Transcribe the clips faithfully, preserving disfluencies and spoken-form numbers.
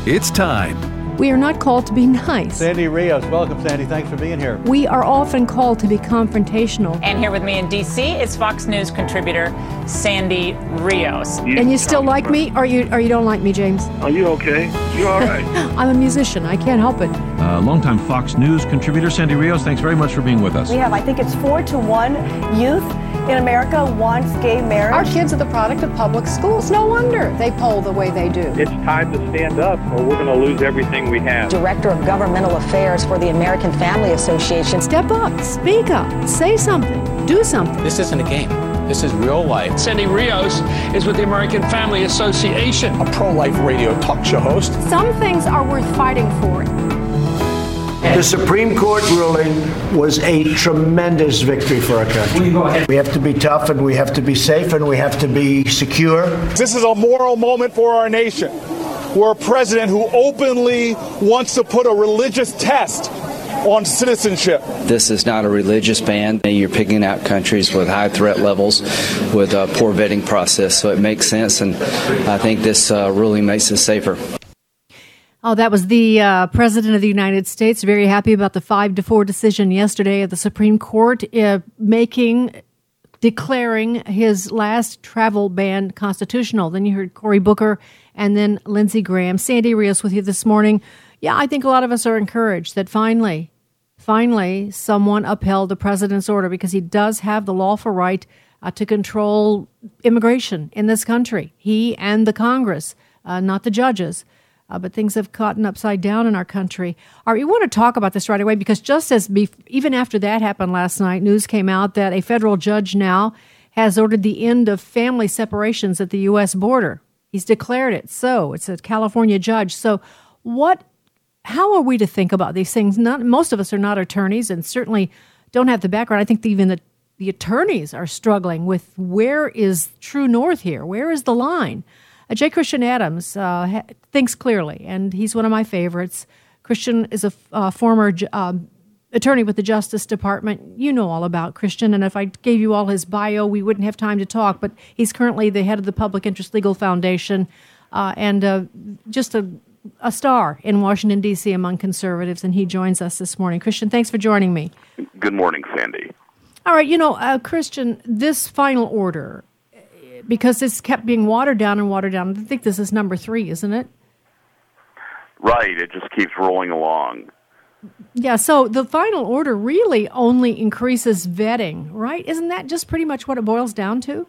It's time. We are not called to be nice. Sandy Rios, welcome, Sandy. Thanks for being here. We are often called to be confrontational. And here with me in D C is Fox News contributor Sandy Rios. You and you still like me, or you or you don't like me, James? Are you okay? You're all right. I'm a musician. I can't help it. Uh, longtime Fox News contributor Sandy Rios, thanks very much for being with us. We have, I think it's four to one youth in America wants gay marriage. Our kids are the product of public schools. No wonder they poll the way they do. It's time to stand up or we're going to lose everything we have. Director of Governmental Affairs for the American Family Association. Step up, speak up, say something, do something. This isn't a game. This is real life. Sandy Rios is with the American Family Association. A pro-life radio talk show host. Some things are worth fighting for. The Supreme Court ruling was a tremendous victory for our country. We have to be tough, and we have to be safe, and we have to be secure. This is a moral moment for our nation. We're a president who openly wants to put a religious test on citizenship. This is not a religious ban. You're picking out countries with high threat levels, with a poor vetting process, so it makes sense, and I think this uh, ruling makes us safer. Oh, that was the uh, President of the United States, very happy about the five to four decision yesterday of the Supreme Court, uh, making, declaring his last travel ban constitutional. Then you heard Cory Booker and then Lindsey Graham. Sandy Rios with you this morning. Yeah, I think a lot of us are encouraged that finally, finally, someone upheld the president's order, because he does have the lawful right uh, to control immigration in this country. He and the Congress, uh, not the judges. Uh, but things have gotten upside down in our country. All right, we want to talk about this right away, because just as be- even after that happened last night, news came out that a federal judge now has ordered the end of family separations at the U S border. He's declared it so. It's a California judge. So what? How are we to think about these things? Not, most of us are not attorneys and certainly don't have the background. I think the, even the, the attorneys are struggling with where is true north here? Where is the line? Uh, J. Christian Adams uh, ha- thinks clearly, and he's one of my favorites. Christian is a f- uh, former ju- uh, attorney with the Justice Department. You know all about Christian, and if I gave you all his bio, we wouldn't have time to talk, but he's currently the head of the Public Interest Legal Foundation uh, and uh, just a, a star in Washington, D C among conservatives, and he joins us this morning. Christian, thanks for joining me. Good morning, Sandy. All right, you know, uh, Christian, this final order, because this kept being watered down and watered down. I think this is number three, isn't it? Right. It just keeps rolling along. Yeah, so the final order really only increases vetting, right? Isn't that just pretty much what it boils down to?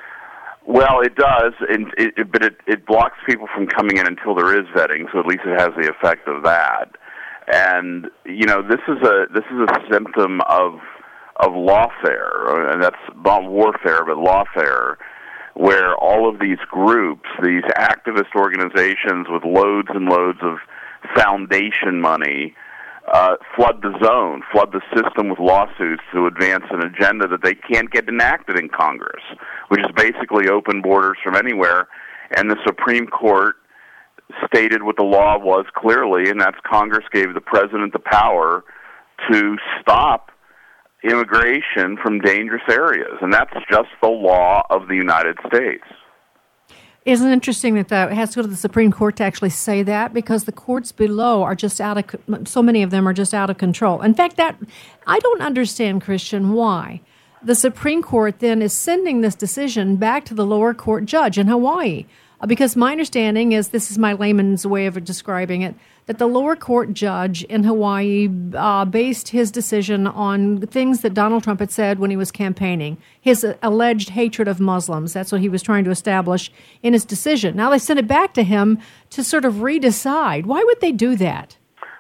Well, it does, and it, it, but it, it blocks people from coming in until there is vetting, so at least it has the effect of that. And, you know, this is a this is a symptom of of lawfare, and that's not warfare, but lawfare, where all of these groups, these activist organizations with loads and loads of foundation money, uh, flood the zone, flood the system with lawsuits to advance an agenda that they can't get enacted in Congress, which is basically open borders from anywhere. And the Supreme Court stated what the law was clearly, and that's Congress gave the president the power to stop immigration from dangerous areas, and that's just the law of the United States. Isn't it interesting that that has to go to the Supreme Court to actually say that, because the courts below are just out of, so many of them are just out of control. In fact, that I don't understand, Christian, why the Supreme Court then is sending this decision back to the lower court judge in Hawaii. Uh, because my understanding is, this is my layman's way of describing it, that the lower court judge in Hawaii uh, based his decision on things that Donald Trump had said when he was campaigning, his uh, alleged hatred of Muslims. That's what he was trying to establish in his decision. Now they sent it back to him to sort of redecide. Why would they do that?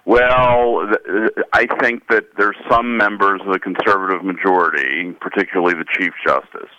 Well, I think that there's some members of the conservative majority, particularly the Chief Justice,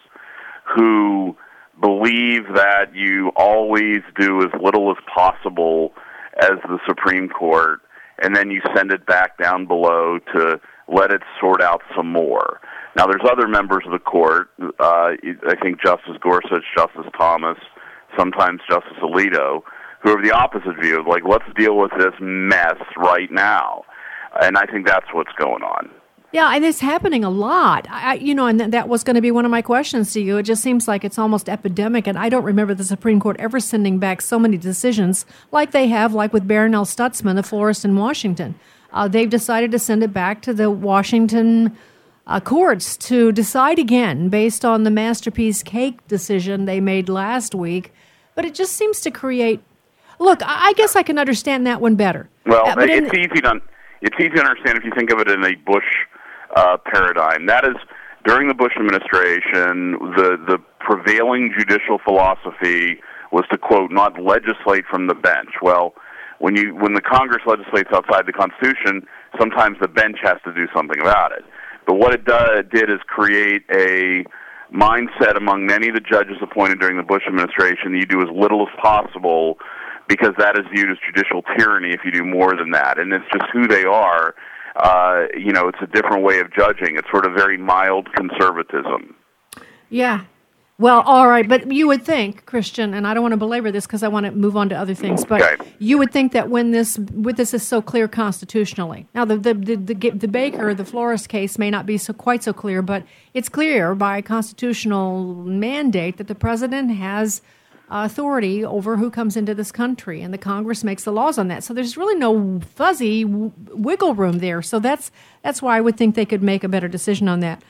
who believe that you always do as little as possible as the Supreme Court, and then you send it back down below to let it sort out some more. Now, there's other members of the court, uh, I think Justice Gorsuch, Justice Thomas, sometimes Justice Alito, who have the opposite view of, like, let's deal with this mess right now. And I think that's what's going on. Yeah, and it's happening a lot. I, you know, and th- that was going to be one of my questions to you. It just seems like it's almost epidemic, and I don't remember the Supreme Court ever sending back so many decisions like they have, like with Barronelle Stutzman, the florist in Washington. Uh, they've decided to send it back to the Washington uh, courts to decide again based on the Masterpiece Cake decision they made last week. But it just seems to create... Look, I, I guess I can understand that one better. Well, uh, it's in, easy to it's easy to understand if you think of it in a Bush uh, paradigm. That is, during the Bush administration, the the prevailing judicial philosophy was to, quote, not legislate from the bench. Well, when you when the Congress legislates outside the Constitution, sometimes the bench has to do something about it. But what it do, did is create a mindset among many of the judges appointed during the Bush administration that you do as little as possible, because that is viewed as judicial tyranny if you do more than that. And it's just who they are. Uh, you know, it's a different way of judging. It's sort of very mild conservatism. Yeah. Well, all right, but you would think, Christian, and I don't want to belabor this because I want to move on to other things, but okay. You would think that when this with this is so clear constitutionally. Now, the the the, the, the Baker, the florist case may not be so quite so clear, but it's clear by constitutional mandate that the president has authority over who comes into this country, and the Congress makes the laws on that. So there's really no fuzzy w- wiggle room there. So that's that's why I would think they could make a better decision on that.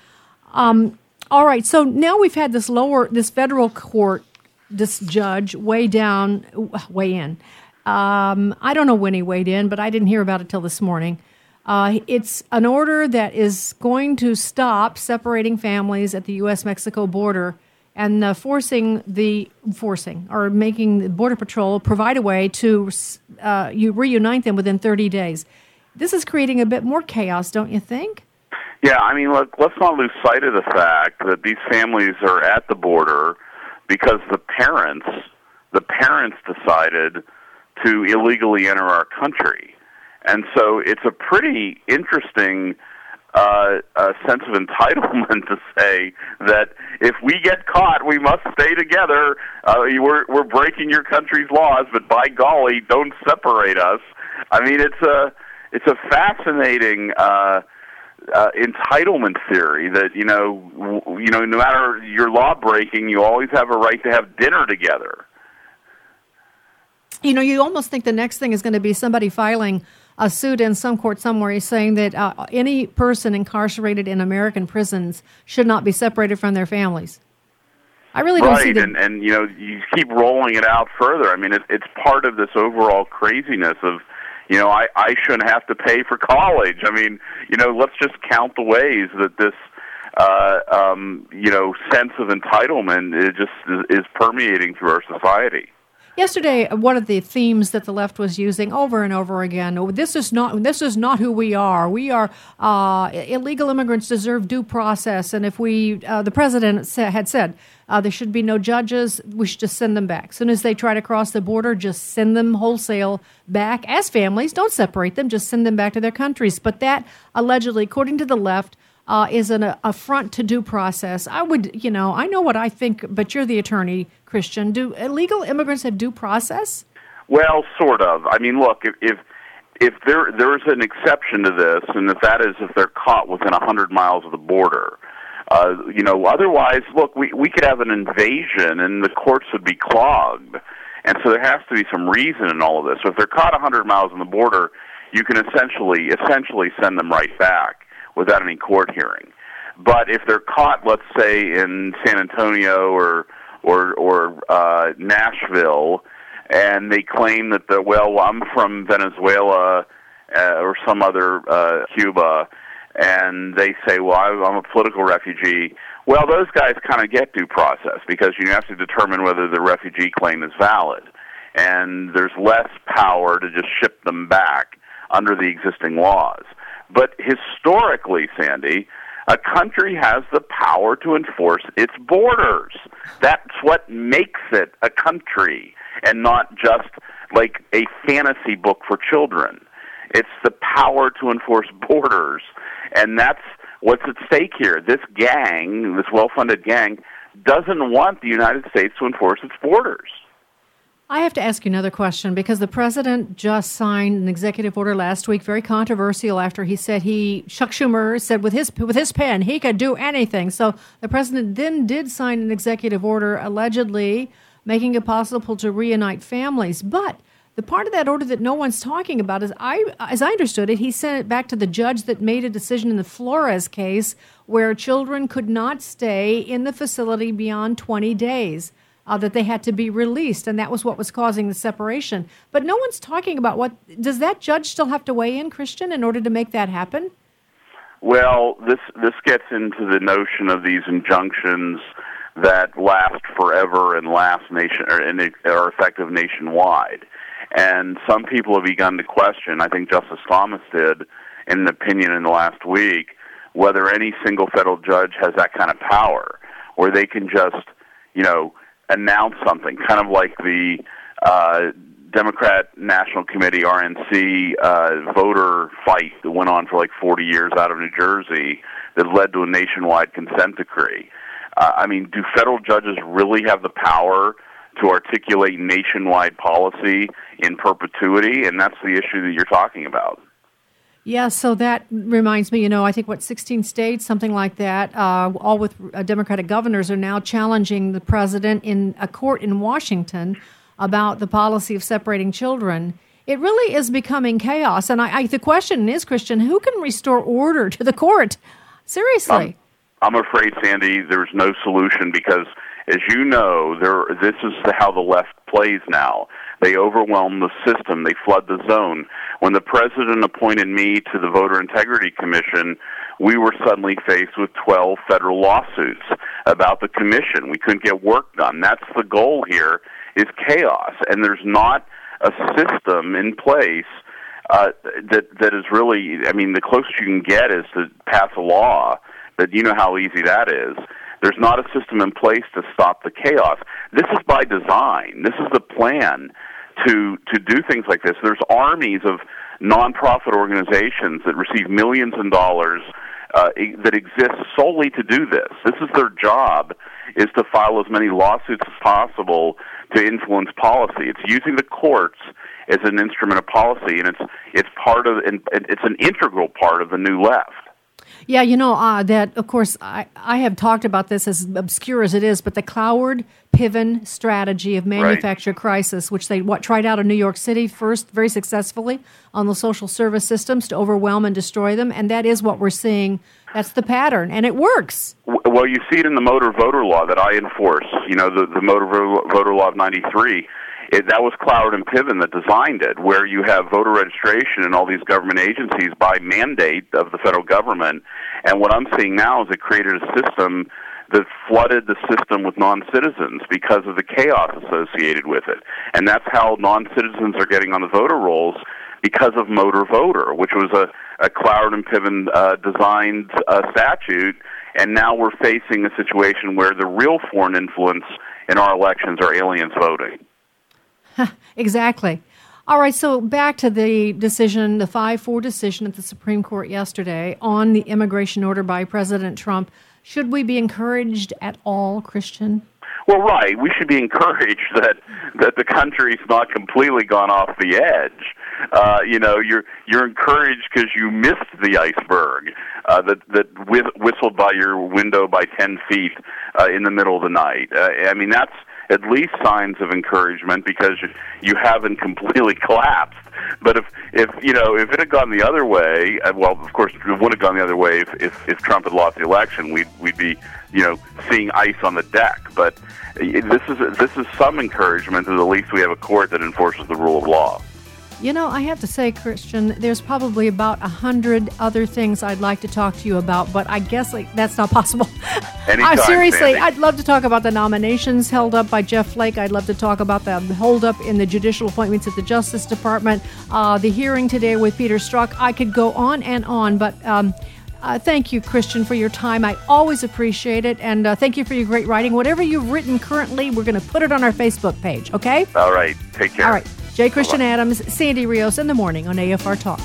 Um, all right. So now we've had this lower, this federal court, this judge weigh down, weigh in. Um, I don't know when he weighed in, but I didn't hear about it till this morning. Uh, it's an order that is going to stop separating families at the U S Mexico border and uh, forcing the forcing or making the Border Patrol provide a way to uh, you reunite them within thirty days. This is creating a bit more chaos, don't you think? Yeah, I mean, look, let's not lose sight of the fact that these families are at the border because the parents, the parents decided to illegally enter our country. And so it's a pretty interesting uh, uh, sense of entitlement to say that if we get caught, we must stay together. Uh, we're, we're breaking your country's laws, but by golly, don't separate us. I mean, it's a, it's a fascinating uh, uh, entitlement theory that, you know, w- you know, no matter your law breaking, you always have a right to have dinner together. You know, you almost think the next thing is going to be somebody filing a suit in some court somewhere saying that uh, any person incarcerated in American prisons should not be separated from their families. I really don't right, see the... and, and, you know, you keep rolling it out further. I mean, it, it's part of this overall craziness of, you know, I, I shouldn't have to pay for college. I mean, you know, let's just count the ways that this, uh, um, you know, sense of entitlement is just is, is permeating through our society. Yesterday, one of the themes that the left was using over and over again, oh, this is not this is not who we are. We are uh, illegal immigrants deserve due process, and if we, uh, the president sa- had said uh, there should be no judges, we should just send them back. As soon as they try to cross the border, just send them wholesale back as families. Don't separate them, just send them back to their countries. But that allegedly, according to the left, Uh, is an affront to due process. I would, you know, I know what I think, but you're the attorney, Christian. Do illegal immigrants have due process? Well, sort of. I mean, look, if if, if there there is an exception to this, and if that is if they're caught within one hundred miles of the border, uh, you know, otherwise, look, we, we could have an invasion and the courts would be clogged. And so there has to be some reason in all of this. So if they're caught one hundred miles on the border, you can essentially essentially send them right back without any court hearing. But if they're caught, let's say, in San Antonio or or, or uh, Nashville, and they claim that, the, well, I'm from Venezuela uh, or some other uh, Cuba, and they say, well, I'm a political refugee, well, those guys kind of get due process because you have to determine whether the refugee claim is valid. And there's less power to just ship them back under the existing laws. But historically, Sandy, a country has the power to enforce its borders. That's what makes it a country and not just like a fantasy book for children. It's the power to enforce borders, and that's what's at stake here. This gang, this well-funded gang, doesn't want the United States to enforce its borders. I have to ask you another question because the president just signed an executive order last week, very controversial after he said he, Chuck Schumer said with his with his pen, he could do anything. So the president then did sign an executive order allegedly making it possible to reunite families. But the part of that order that no one's talking about is, I, as I understood it, he sent it back to the judge that made a decision in the Flores case where children could not stay in the facility beyond twenty days. Uh, that they had to be released, and that was what was causing the separation. But no one's talking about what, does that judge still have to weigh in, Christian, in order to make that happen? Well, this this gets into the notion of these injunctions that last forever and last nation or and are effective nationwide. And some people have begun to question, I think Justice Thomas did in an opinion in the last week, whether any single federal judge has that kind of power, where they can just, you know, announce something, kind of like the uh, Democrat National Committee, R N C, uh, voter fight that went on for like forty years out of New Jersey that led to a nationwide consent decree. Uh, I mean, do federal judges really have the power to articulate nationwide policy in perpetuity? And that's the issue that you're talking about. Yeah, so that reminds me, you know, I think, what, sixteen states, something like that, uh, all with uh, Democratic governors, are now challenging the president in a court in Washington about the policy of separating children. It really is becoming chaos. And I, I, the question is, Christian, who can restore order to the court? Seriously. I'm, I'm afraid, Sandy, there's no solution because, as you know, there. This is how the left plays now. They overwhelm the system. They flood the zone. When the president appointed me to the Voter Integrity Commission, we were suddenly faced with twelve federal lawsuits about the commission. We couldn't get work done. That's the goal here, is chaos. And there's not a system in place uh, that that is really, I mean, the closest you can get is to pass a law, but you know how easy that is. There's not a system in place to stop the chaos. This is by design. This is the plan to to do things like this. There's armies of nonprofit organizations that receive millions of dollars uh, that exist solely to do this. This is their job, is to file as many lawsuits as possible to influence policy. It's using the courts as an instrument of policy, and it's it's part of and it's an integral part of the new left. Yeah, you know, uh, that, of course, I, I have talked about this, as obscure as it is, but the Cloward-Piven strategy of manufactured right. crisis, which they what, tried out in New York City first very successfully on the social service systems to overwhelm and destroy them, and that is what we're seeing. That's the pattern, and it works. Well, you see it in the motor voter law that I enforce, you know, the, the motor voter law of ninety-three. It, that was Cloward and Piven that designed it, where you have voter registration in all these government agencies by mandate of the federal government. And what I'm seeing now is it created a system that flooded the system with non-citizens because of the chaos associated with it. And that's how non-citizens are getting on the voter rolls, because of motor voter, which was a, a Cloward and Piven uh, designed uh, statute. And now we're facing a situation where the real foreign influence in our elections are aliens voting. Exactly. All right, so back to the decision, the five four decision at the Supreme Court yesterday on the immigration order by President Trump. Should we be encouraged at all, Christian? Well, right. We should be encouraged that that the country's not completely gone off the edge. Uh, you know, you're you're encouraged because you missed the iceberg uh, that that whistled by your window by ten feet uh, in the middle of the night. Uh, I mean, that's at least signs of encouragement because you haven't completely collapsed. But if, if you know, if it had gone the other way, well, of course, it would have gone the other way if, if, if Trump had lost the election. We'd we'd be, you know, seeing ice on the deck. But this is this is some encouragement that at least we have a court that enforces the rule of law. You know, I have to say, Christian, there's probably about a hundred other things I'd like to talk to you about, but I guess like that's not possible. Anytime, uh, seriously, Sandy. I'd love to talk about the nominations held up by Jeff Flake. I'd love to talk about the holdup in the judicial appointments at the Justice Department, uh, the hearing today with Peter Strzok. I could go on and on, but um, uh, thank you, Christian, for your time. I always appreciate it, and uh, thank you for your great writing. Whatever you've written currently, we're going to put it on our Facebook page, okay? All right. Take care. All right. J. Christian Adams, Sandy Rios in the morning on A F R Talk.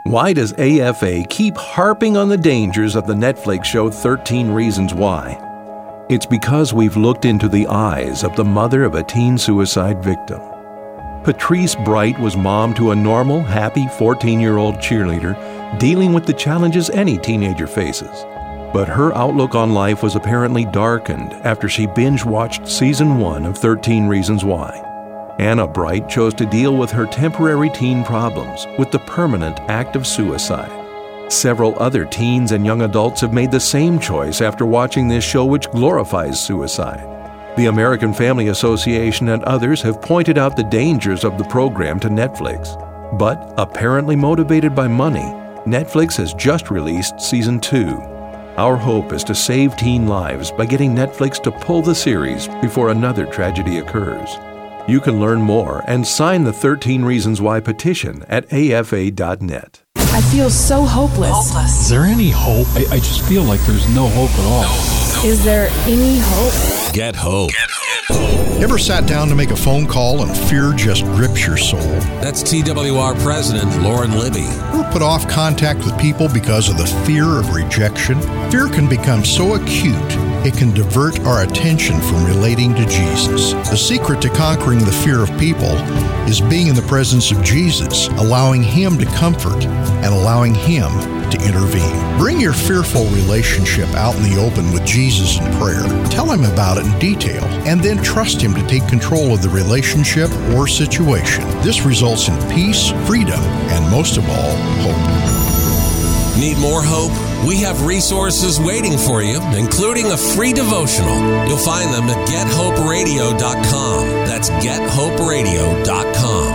Why does A F A keep harping on the dangers of the Netflix show thirteen Reasons Why? It's because we've looked into the eyes of the mother of a teen suicide victim. Patrice Bright was mom to a normal, happy fourteen-year-old cheerleader dealing with the challenges any teenager faces. But her outlook on life was apparently darkened after she binge-watched season one of thirteen Reasons Why. Anna Bright chose to deal with her temporary teen problems with the permanent act of suicide. Several other teens and young adults have made the same choice after watching this show, which glorifies suicide. The American Family Association and others have pointed out the dangers of the program to Netflix. But, apparently motivated by money, Netflix has just released season two. Our hope is to save teen lives by getting Netflix to pull the series before another tragedy occurs. You can learn more and sign the thirteen Reasons Why petition at A F A dot net. I feel so hopeless. hopeless. Is there any hope? I, I just feel like there's no hope at all. No, no. Is there any hope? Get hope. Get hope. Ever sat down to make a phone call and fear just grips your soul? That's T W R President Lauren Libby. Or put off contact with people because of the fear of rejection? Fear can become so acute, it can divert our attention from relating to Jesus. The secret to conquering the fear of people is being in the presence of Jesus, allowing Him to comfort and allowing Him to intervene. Bring your fearful relationship out in the open with Jesus in prayer. Tell Him about it in detail, and then trust Him to take control of the relationship or situation. This results in peace, freedom, and most of all, hope. Need more hope? We have resources waiting for you, including a free devotional. You'll find them at get hope radio dot com. That's get hope radio dot com.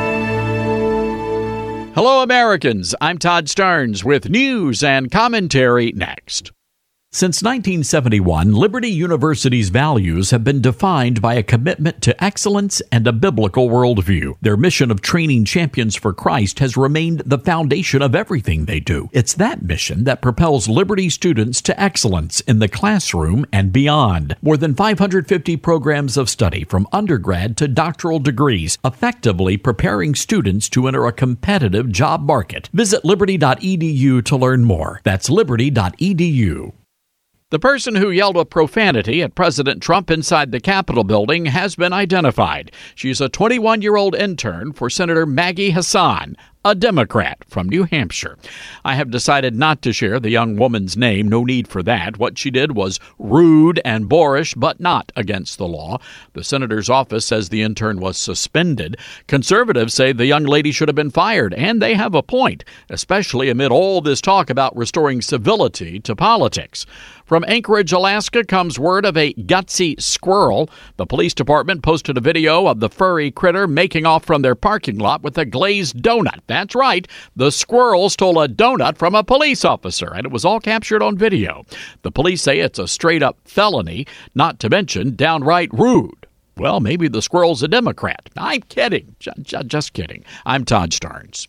Hello, Americans. I'm Todd Starnes with news and commentary next. Since nineteen seventy-one, Liberty University's values have been defined by a commitment to excellence and a biblical worldview. Their mission of training champions for Christ has remained the foundation of everything they do. It's that mission that propels Liberty students to excellence in the classroom and beyond. More than five hundred fifty programs of study from undergrad to doctoral degrees, effectively preparing students to enter a competitive job market. Visit liberty dot e d u to learn more. That's liberty dot e d u. The person who yelled a profanity at President Trump inside the Capitol building has been identified. She's a twenty-one-year-old intern for Senator Maggie Hassan, a Democrat from New Hampshire. I have decided not to share the young woman's name. No need for that. What she did was rude and boorish, but not against the law. The senator's office says the intern was suspended. Conservatives say the young lady should have been fired, and they have a point, especially amid all this talk about restoring civility to politics. From Anchorage, Alaska, comes word of a gutsy squirrel. The police department posted a video of the furry critter making off from their parking lot with a glazed donut. That's right, the squirrel stole a donut from a police officer, and it was all captured on video. The police say it's a straight-up felony, not to mention downright rude. Well, maybe the squirrel's a Democrat. I'm kidding. J- j- just kidding. I'm Todd Starnes.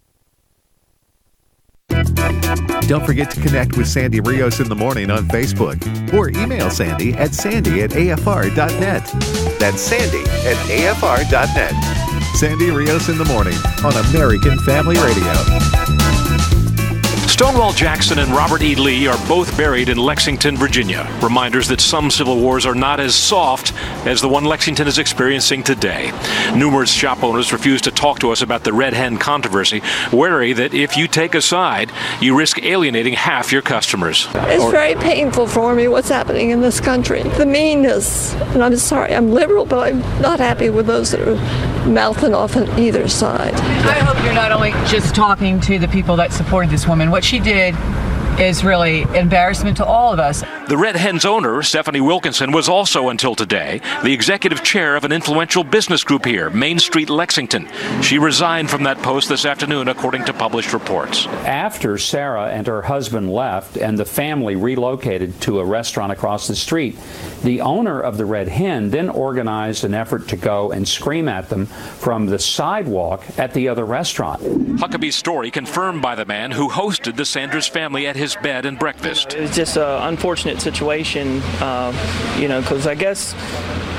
Don't forget to connect with Sandy Rios in the morning on Facebook or email Sandy at sandy at a f r dot net. That's Sandy at a f r dot net. Sandy Rios in the morning on American Family Radio. Stonewall Jackson and Robert E. Lee are both buried in Lexington, Virginia. Reminders that some civil wars are not as soft as the one Lexington is experiencing today. Numerous shop owners refuse to talk to us about the Red Hen controversy, wary that if you take a side, you risk alienating half your customers. It's very painful for me what's happening in this country. The meanness, and I'm sorry, I'm liberal, but I'm not happy with those that are mouthing off on either side. I hope you're not only just talking to the people that supported this woman. What she did is really embarrassment to all of us. The Red Hen's owner, Stephanie Wilkinson, was also, until today, the executive chair of an influential business group here, Main Street Lexington. She resigned from that post this afternoon, according to published reports. After Sarah and her husband left and the family relocated to a restaurant across the street, the owner of the Red Hen then organized an effort to go and scream at them from the sidewalk at the other restaurant. Huckabee's story confirmed by the man who hosted the Sanders family at his bed and breakfast. It was just an unfortunate situation, uh, you know, because I guess,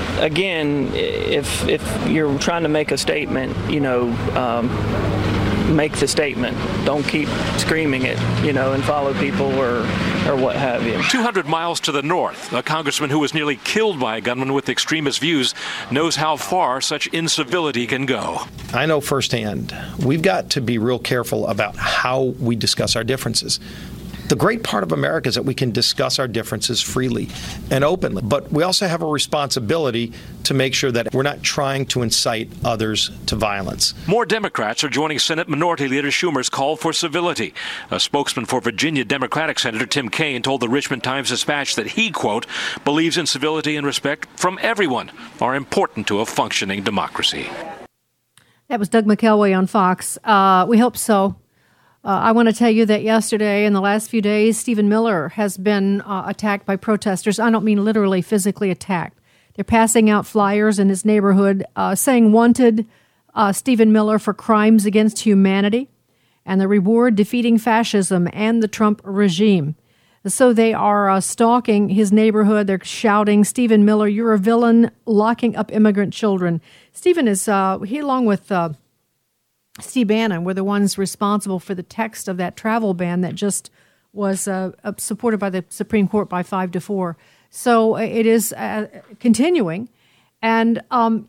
again, if if you're trying to make a statement, you know, um, make the statement. Don't keep screaming it, you know, and follow people or, or what have you. two hundred miles to the north, a congressman who was nearly killed by a gunman with extremist views knows how far such incivility can go. I know firsthand, we've got to be real careful about how we discuss our differences. The great part of America is that we can discuss our differences freely and openly, but we also have a responsibility to make sure that we're not trying to incite others to violence. More Democrats are joining Senate Minority Leader Schumer's call for civility. A spokesman for Virginia Democratic Senator Tim Kaine told the Richmond Times-Dispatch that he, quote, believes in civility and respect from everyone are important to a functioning democracy. That was Doug McKelway on Fox. Uh, we hope so. Uh, I want to tell you that yesterday, in the last few days, Stephen Miller has been uh, attacked by protesters. I don't mean literally physically attacked. They're passing out flyers in his neighborhood uh, saying wanted uh, Stephen Miller for crimes against humanity and the reward defeating fascism and the Trump regime. So they are uh, stalking his neighborhood. They're shouting, Stephen Miller, you're a villain, locking up immigrant children. Stephen is, uh, he along with... Uh, Steve Bannon were the ones responsible for the text of that travel ban that just was uh, supported by the Supreme Court by five to four. So it is uh, continuing. And um,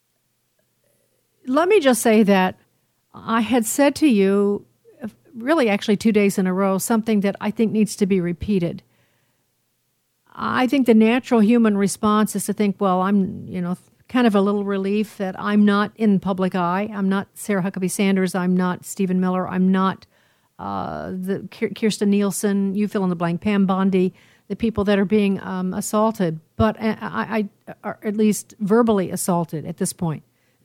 let me just say that I had said to you, really actually two days in a row, something that I think needs to be repeated. I think the natural human response is to think, well, I'm, you know, kind of a little relief that I'm not in public eye. I'm not Sarah Huckabee Sanders. I'm not Stephen Miller. I'm not uh, the Kirstjen Nielsen, you fill in the blank, Pam Bondi, the people that are being um, assaulted, but I, I are at least verbally assaulted at this point.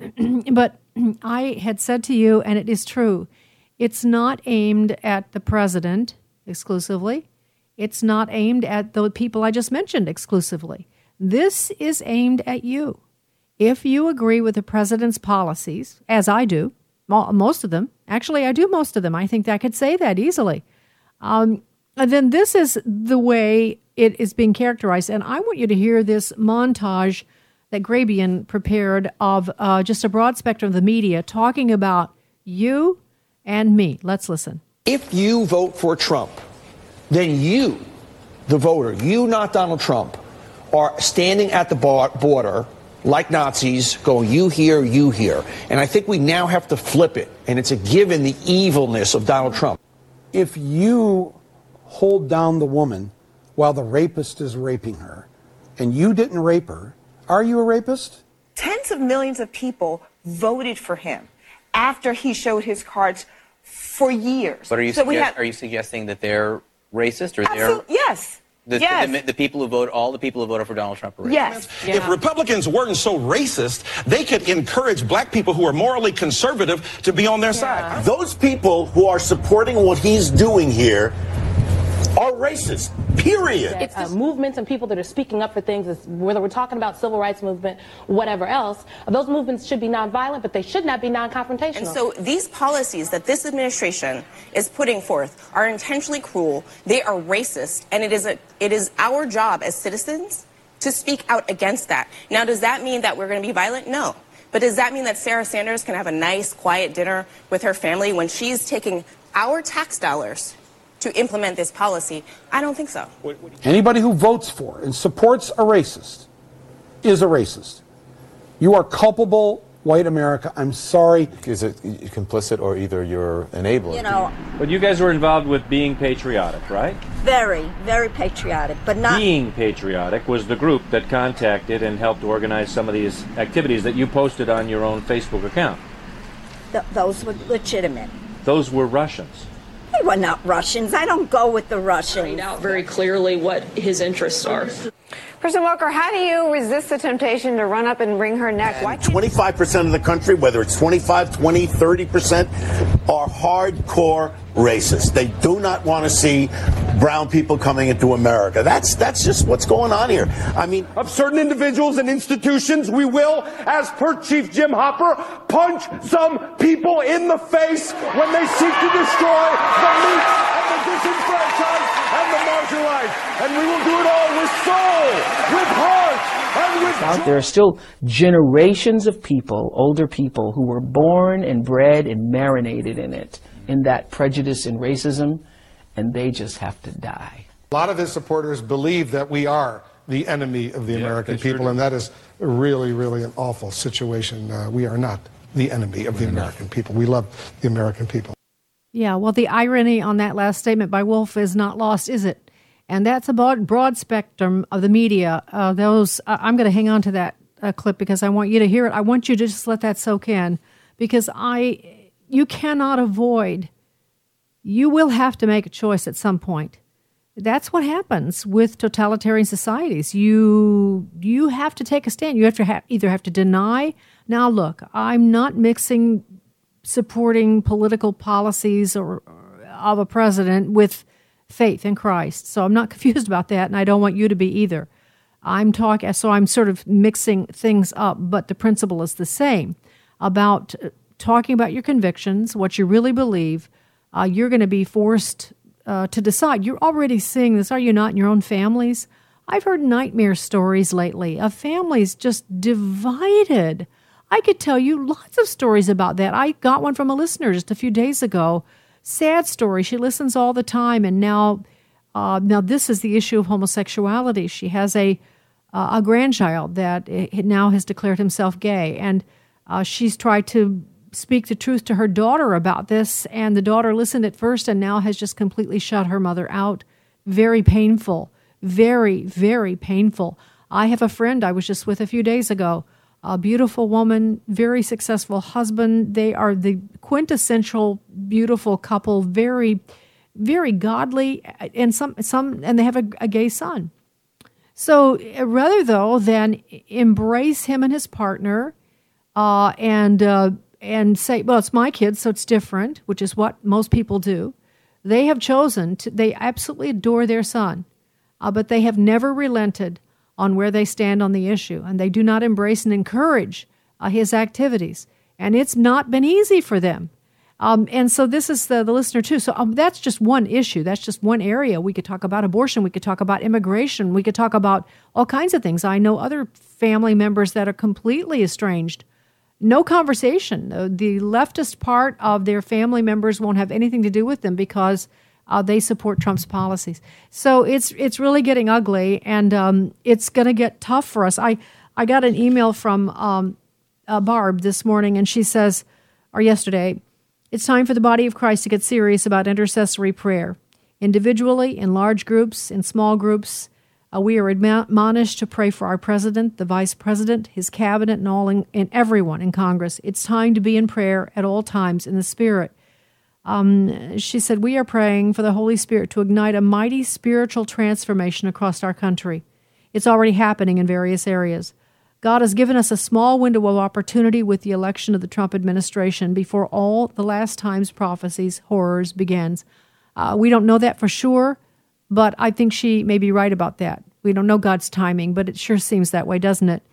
But I had said to you, and it is true, it's not aimed at the president exclusively. It's not aimed at the people I just mentioned exclusively. This is aimed at you. If you agree with the president's policies, as I do, most of them, actually I do most of them, I think I could say that easily, um, then this is the way it is being characterized. And I want you to hear this montage that Grabian prepared of uh, just a broad spectrum of the media talking about you and me. Let's listen. If you vote for Trump, then you, the voter, you, not Donald Trump, are standing at the border like Nazis, going, you here, you here. And I think we now have to flip it. And it's a given the evilness of Donald Trump. If you hold down the woman while the rapist is raping her, and you didn't rape her, are you a rapist? Tens of millions of people voted for him after he showed his cards for years. But are you, so suggest- have- are you suggesting that they're racist or Absolute- they're... Yes. The, yes. the, the people who vote, all the people who voted for Donald Trump are racist. Yes. Yeah. If Republicans weren't so racist, they could encourage black people who are morally conservative to be on their yeah. side. Those people who are supporting what he's doing here are racist, period. It's uh, movements and people that are speaking up for things, whether we're talking about civil rights movement, whatever else, those movements should be nonviolent, but they should not be non-confrontational. And so these policies that this administration is putting forth are intentionally cruel, they are racist, and it is a it is our job as citizens to speak out against that. Now, does that mean that we're going to be violent? No. But does that mean that Sarah Sanders can have a nice, quiet dinner with her family when she's taking our tax dollars to implement this policy? I don't think so. Anybody who votes for and supports a racist is a racist. You are culpable, white America. I'm sorry. Is it complicit or either you're enabling? You know. But you guys were involved with being patriotic, right? Very, very patriotic, but not... Being patriotic was the group that contacted and helped organize some of these activities that you posted on your own Facebook account. Th- those were legitimate. Those were Russians. They were not Russians. I don't go with the Russians. Laid out very clearly what his interests are. President Walker, how do you resist the temptation to run up and wring her neck? Why can't twenty-five percent of the country, whether it's twenty-five, twenty, thirty percent, are hardcore racists. They do not want to see brown people coming into America. That's that's just what's going on here. I mean, of certain individuals and institutions, we will, as per Chief Jim Hopper, punch some people in the face when they seek to destroy the elite and the disenfranchised and the throughout your life. And we will do it all with soul, with heart, and with Out joy. there are still generations of people, older people, who were born and bred and marinated in it, in that prejudice and racism, and they just have to die. A lot of his supporters believe that we are the enemy of the Yeah, American they sure people, do. and that is really, really an awful situation. Uh, we are not the enemy of the American people. We love the American people. Yeah, well, the irony on that last statement by Wolf is not lost, is it? And that's a broad, broad spectrum of the media. Uh, those uh, I'm going to hang on to that uh, clip because I want you to hear it. I want you to just let that soak in, because I, you cannot avoid, you will have to make a choice at some point. That's what happens with totalitarian societies. You you have to take a stand. You have to ha- either have to deny. Now, look, I'm not mixing supporting political policies or, or of a president with faith in Christ. So I'm not confused about that, and I don't want you to be either. I'm talking, so I'm sort of mixing things up, but the principle is the same about talking about your convictions, what you really believe. Uh, you're going to be forced Uh, to decide. You're already seeing this, are you not, in your own families? I've heard nightmare stories lately of families just divided. I could tell you lots of stories about that. I got one from a listener just a few days ago. Sad story. She listens all the time, and now, uh, now this is the issue of homosexuality. She has a uh, a grandchild that it now has declared himself gay, and uh, she's tried to speak the truth to her daughter about this, and the daughter listened at first and now has just completely shut her mother out. Very painful. Very, very painful. I have a friend I was just with a few days ago, a beautiful woman, very successful husband. They are the quintessential beautiful couple, very, very godly, and some, some, and they have a, a gay son. So rather, though, than embrace him and his partner uh, and uh, and say, well, it's my kid, so it's different, which is what most people do. They have chosen to, they absolutely adore their son, uh, but they have never relented on where they stand on the issue, and they do not embrace and encourage uh, his activities. And it's not been easy for them. Um, and so this is the, the listener, too. So um, that's just one issue. That's just one area. We could talk about abortion. We could talk about immigration. We could talk about all kinds of things. I know other family members that are completely estranged. No conversation. The leftist part of their family members won't have anything to do with them because uh, they support Trump's policies. So it's it's really getting ugly, and um, it's going to get tough for us. I, I got an email from um, uh, Barb this morning, and she says, or yesterday, it's time for the body of Christ to get serious about intercessory prayer. Individually, in large groups, in small groups, Uh, we are admonished to pray for our president, the vice president, his cabinet, and all in, and everyone in Congress. It's time to be in prayer at all times in the Spirit. Um, she said, we are praying for the Holy Spirit to ignite a mighty spiritual transformation across our country. It's already happening in various areas. God has given us a small window of opportunity with the election of the Trump administration before all the last times prophecies, horrors begins. Uh, we don't know that for sure, but I think she may be right about that. We don't know God's timing, but it sure seems that way, doesn't it?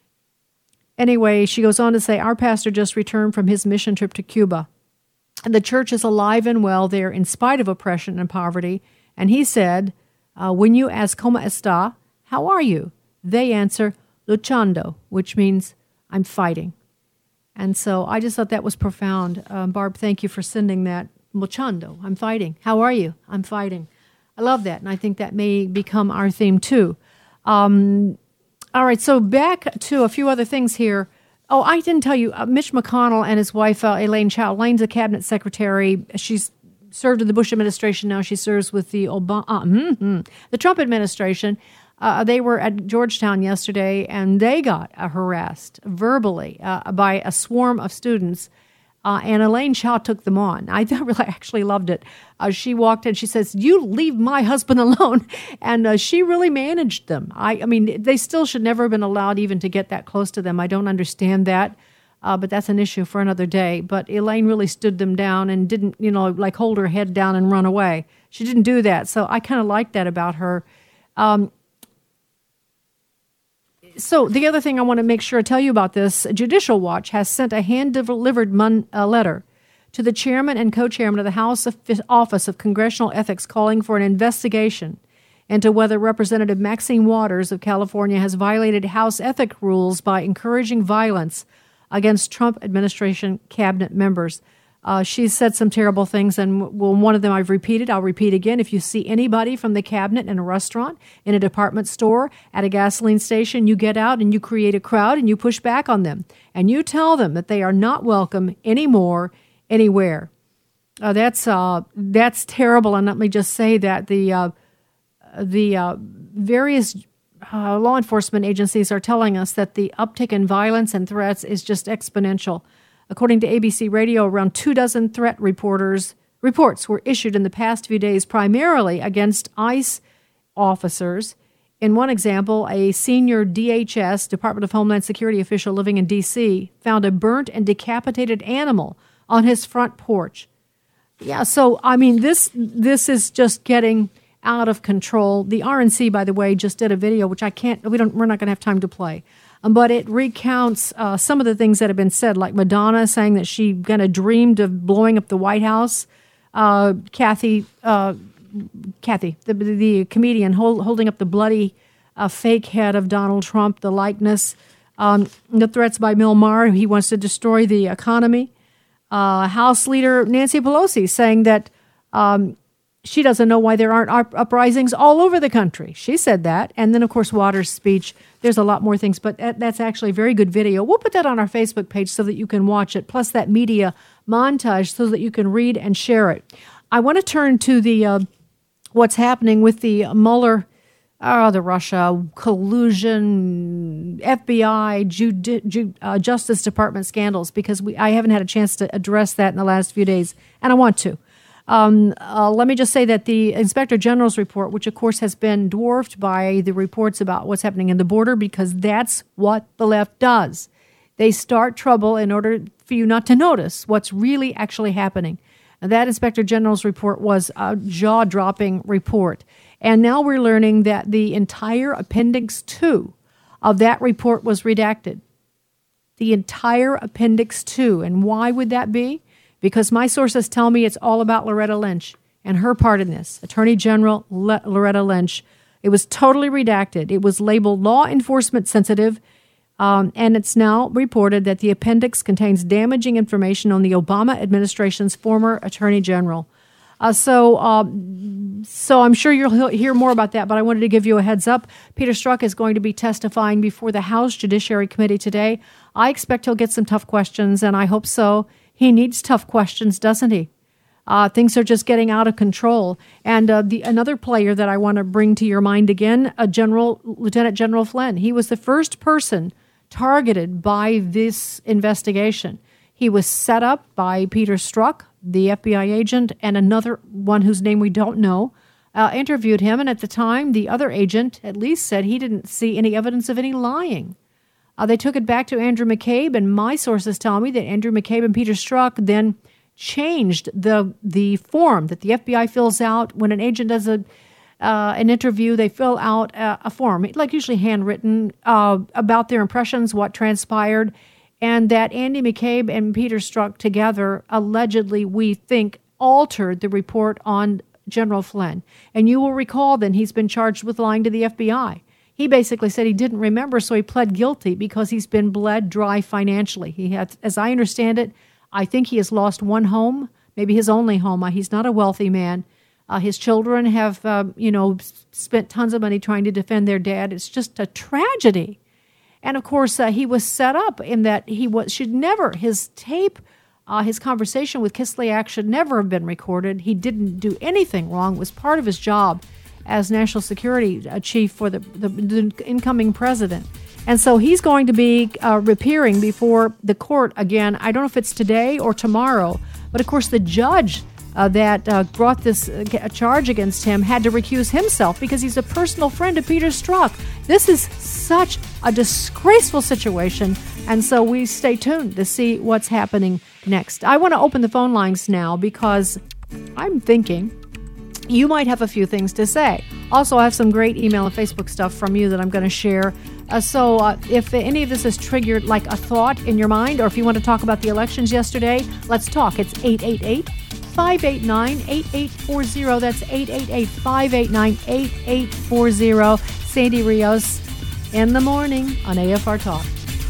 Anyway, she goes on to say, our pastor just returned from his mission trip to Cuba. And the church is alive and well there in spite of oppression and poverty. And he said, uh, when you ask, ¿Cómo está? How are you? They answer, luchando, which means I'm fighting. And so I just thought that was profound. Um, Barb, thank you for sending that. Luchando, I'm fighting. How are you? I'm fighting. I love that, and I think that may become our theme too. Um, all right, so back to a few other things here. Oh, I didn't tell you, uh, Mitch McConnell and his wife, uh, Elaine Chao. Elaine's a cabinet secretary. She's served in the Bush administration. Now she serves with the Obama, uh, mm-hmm, the Trump administration. Uh, they were at Georgetown yesterday, and they got uh, harassed verbally uh, by a swarm of students. Uh, and Elaine Chao took them on. I really actually loved it. Uh, she walked in, she says, you leave my husband alone. And uh, she really managed them. I, I mean, they still should never have been allowed even to get that close to them. I don't understand that, uh, but that's an issue for another day. But Elaine really stood them down and didn't, you know, like hold her head down and run away. She didn't do that. So I kind of like that about her. Um, So the other thing I want to make sure I tell you about this, Judicial Watch has sent a hand-delivered mon- uh, letter to the chairman and co-chairman of the House of Office of Congressional Ethics calling for an investigation into whether Representative Maxine Waters of California has violated House ethic rules by encouraging violence against Trump administration cabinet members. Uh, she's said some terrible things, and well, one of them I've repeated. I'll repeat again. If you see anybody from the cabinet in a restaurant, in a department store, at a gasoline station, you get out and you create a crowd and you push back on them. And you tell them that they are not welcome anymore, anywhere. Uh, that's uh, that's terrible. And let me just say that the uh, the uh, various uh, law enforcement agencies are telling us that the uptick in violence and threats is just exponential. According to A B C Radio, around two dozen threat reporters reports were issued in the past few days, primarily against ICE officers. In one example, a senior D H S, Department of Homeland Security official living in D C, found a burnt and decapitated animal on his front porch. Yeah, so, I mean, this this is just getting out of control. The R N C, by the way, just did a video, which I can't, we don't, we're not going to have time to play. Um, but it recounts uh, some of the things that have been said, like Madonna saying that she kind of dreamed of blowing up the White House. Uh, Kathy, uh, Kathy, the, the comedian, hold, holding up the bloody uh, fake head of Donald Trump, the likeness. Um, the threats by Bill Maher, he wants to destroy the economy. Uh, House Leader Nancy Pelosi saying that um, she doesn't know why there aren't up- uprisings all over the country. She said that. And then, of course, Waters' speech. There's a lot more things, but that, that's actually a very good video. We'll put that on our Facebook page so that you can watch it, plus that media montage so that you can read and share it. I want to turn to the uh, what's happening with the Mueller, uh, the Russia collusion, F B I, Judi- Ju- uh, Justice Department scandals, because we I haven't had a chance to address that in the last few days, and I want to. Um, uh, let me just say that the Inspector General's report, which of course has been dwarfed by the reports about what's happening in the border, because that's what the left does. They start trouble in order for you not to notice what's really actually happening. And that Inspector General's report was a jaw-dropping report. And now we're learning that the entire Appendix two of that report was redacted. The entire Appendix two. And why would that be? Because my sources tell me it's all about Loretta Lynch and her part in this. Attorney General Le- Loretta Lynch. It was totally redacted. It was labeled law enforcement sensitive, um, and it's now reported that the appendix contains damaging information on the Obama administration's former Attorney General. Uh, so, uh, so I'm sure you'll hear more about that, but I wanted to give you a heads up. Peter Strzok is going to be testifying before the House Judiciary Committee today. I expect he'll get some tough questions, and I hope so. He needs tough questions, doesn't he? Uh, things are just getting out of control. And uh, the another player that I want to bring to your mind again, uh, General Lieutenant General Flynn. He was the first person targeted by this investigation. He was set up by Peter Strzok, the F B I agent, and another one whose name we don't know, uh, interviewed him. And at the time, the other agent at least said he didn't see any evidence of any lying. Uh, they took it back to Andrew McCabe, and my sources tell me that Andrew McCabe and Peter Strzok then changed the the form that the F B I fills out when an agent does a uh, an interview. They fill out a, a form, like usually handwritten, uh, about their impressions, what transpired, and that Andy McCabe and Peter Strzok together allegedly, we think, altered the report on General Flynn. And you will recall then he's been charged with lying to the F B I. He basically said he didn't remember, so he pled guilty because he's been bled dry financially. He had, as I understand it, I think he has lost one home, maybe his only home. He's not a wealthy man. Uh, his children have, uh, you know, spent tons of money trying to defend their dad. It's just a tragedy. And of course, uh, he was set up in that he was should never his tape, uh, his conversation with Kislyak should never have been recorded. He didn't do anything wrong. It was part of his job as national security chief for the, the, the incoming president. And so he's going to be uh, appearing before the court again. I don't know if it's today or tomorrow, but of course the judge uh, that uh, brought this uh, charge against him had to recuse himself because he's a personal friend of Peter Strzok. This is such a disgraceful situation, and so we stay tuned to see what's happening next. I want to open the phone lines now because I'm thinking you might have a few things to say. Also, I have some great email and Facebook stuff from you that I'm going to share. Uh, so uh, if any of this has triggered like a thought in your mind, or if you want to talk about the elections yesterday, let's talk. It's eight eight eight, five eight nine, eight eight four zero. That's eight eight eight, five eight nine, eight eight four zero. Sandy Rios in the morning on A F R Talk.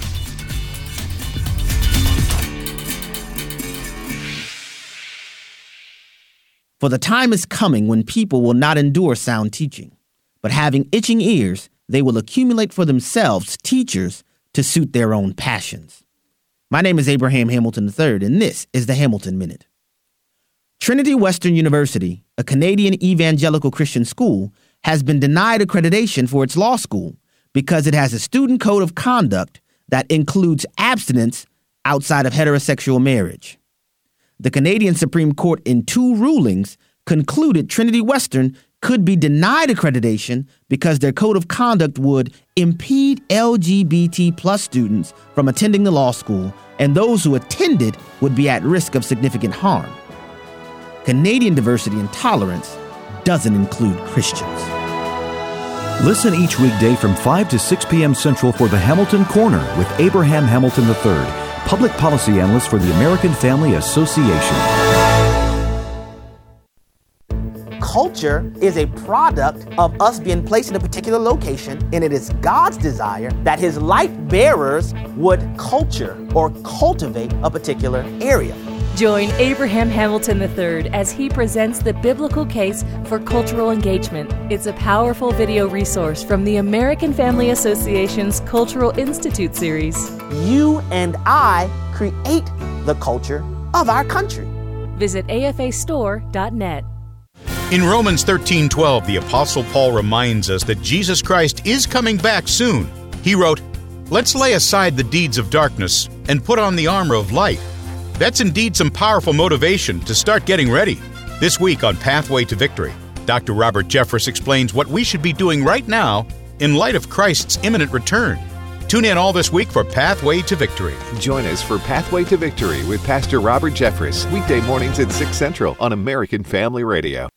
For the time is coming when people will not endure sound teaching, but having itching ears, they will accumulate for themselves teachers to suit their own passions. My name is Abraham Hamilton the third, and this is the Hamilton Minute. Trinity Western University, a Canadian evangelical Christian school, has been denied accreditation for its law school because it has a student code of conduct that includes abstinence outside of heterosexual marriage. The Canadian Supreme Court, in two rulings, concluded Trinity Western could be denied accreditation because their code of conduct would impede L G B T plus students from attending the law school, and those who attended would be at risk of significant harm. Canadian diversity and tolerance doesn't include Christians. Listen each weekday from five to six p.m. Central for the Hamilton Corner with Abraham Hamilton the third, Public Policy Analyst for the American Family Association. Culture is a product of us being placed in a particular location, and it is God's desire that his light bearers would culture or cultivate a particular area. Join Abraham Hamilton the third as he presents the biblical case for cultural engagement. It's a powerful video resource from the American Family Association's Cultural Institute series. You and I create the culture of our country. Visit A F A store dot net. In Romans thirteen twelve, the Apostle Paul reminds us that Jesus Christ is coming back soon. He wrote, "Let's lay aside the deeds of darkness and put on the armor of light." That's indeed some powerful motivation to start getting ready. This week on Pathway to Victory, Doctor Robert Jeffress explains what we should be doing right now in light of Christ's imminent return. Tune in all this week for Pathway to Victory. Join us for Pathway to Victory with Pastor Robert Jeffress, weekday mornings at six Central on American Family Radio.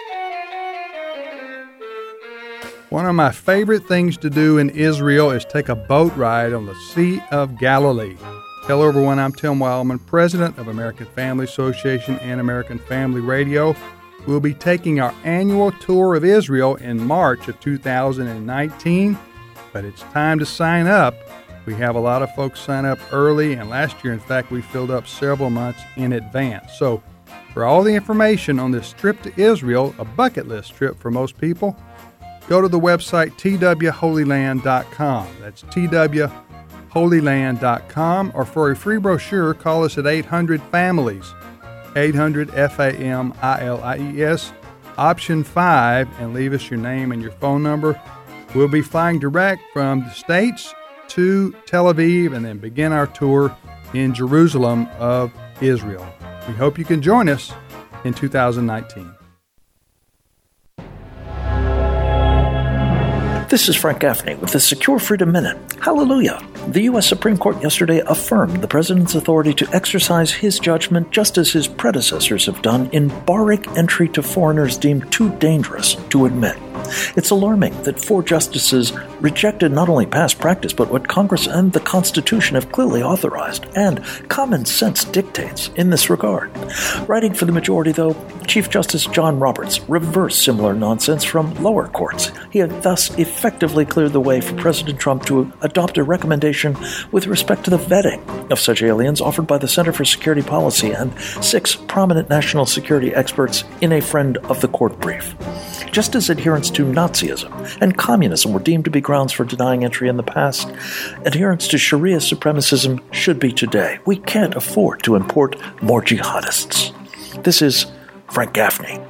One of my favorite things to do in Israel is take a boat ride on the Sea of Galilee. Hello everyone, I'm Tim Wildman, President of American Family Association and American Family Radio. We'll be taking our annual tour of Israel in March of two thousand nineteen, but it's time to sign up. We have a lot of folks sign up early, and last year, in fact, we filled up several months in advance. So for all the information on this trip to Israel, a bucket list trip for most people, go to the website T W holy land dot com. That's T W holy land dot com, or for a free brochure, call us at eight hundred families, eight hundred F A M I L I E S, option five, and leave us your name and your phone number. We'll be flying direct from the States to Tel Aviv and then begin our tour in Jerusalem of Israel. We hope you can join us in two thousand nineteen. This is Frank Gaffney with the Secure Freedom Minute. Hallelujah! The U S Supreme Court yesterday affirmed the President's authority to exercise his judgment just as his predecessors have done in barring entry to foreigners deemed too dangerous to admit. It's alarming that four justices rejected not only past practice, but what Congress and the Constitution have clearly authorized, and common sense dictates in this regard. Writing for the majority, though, Chief Justice John Roberts reversed similar nonsense from lower courts. He had thus effectively cleared the way for President Trump to adopt a recommendation with respect to the vetting of such aliens offered by the Center for Security Policy and six prominent national security experts in a friend of the court brief. Just as adherence to Nazism and communism were deemed to be grounds for denying entry in the past, adherence to Sharia supremacism should be today. We can't afford to import more jihadists. This is Frank Gaffney.